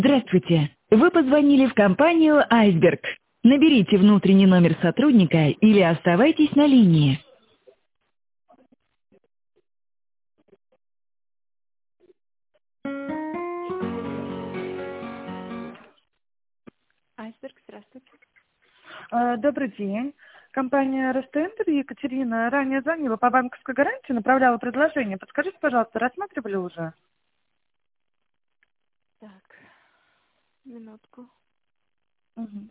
Здравствуйте. Вы позвонили в компанию «Айсберг». Наберите внутренний номер сотрудника или оставайтесь на линии. Айсберг, здравствуйте. Добрый день. Компания Ростендер, Екатерина, ранее звонила по банковской гарантии, направляла предложение. Подскажите, пожалуйста, рассматривали уже? Так, минутку. Мгм.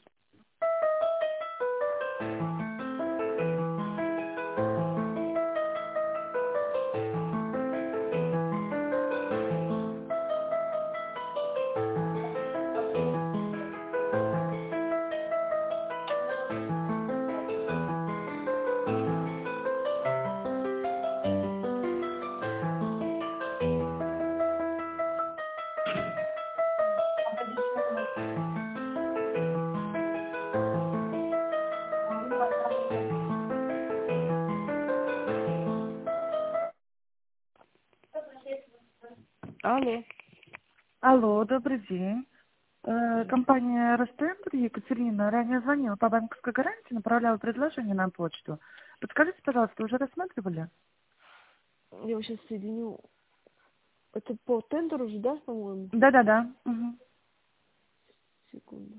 Алло. Алло, добрый день. Компания Ростендер, Екатерина, ранее звонила по банковской гарантии, направляла предложение на почту. Подскажите, пожалуйста, уже рассматривали? Я вас сейчас соединю. Это по тендеру же, да, по-моему? Да-да-да. Мгм. Секунду.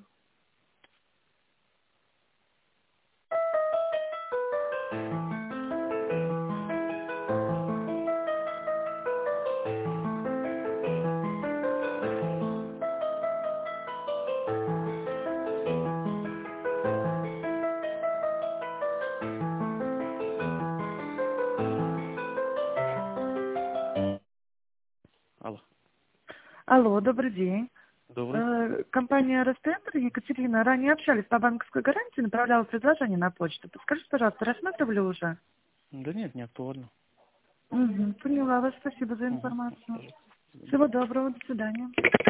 Алло. Алло, добрый день. Добрый. Компания Ростендер, Екатерина, ранее общались по банковской гарантии, направляла предложение на почту. Подскажите, пожалуйста, рассматривали уже? Да нет, не актуально. Поняла вас. Спасибо за Угу. информацию. Всего доброго. До свидания.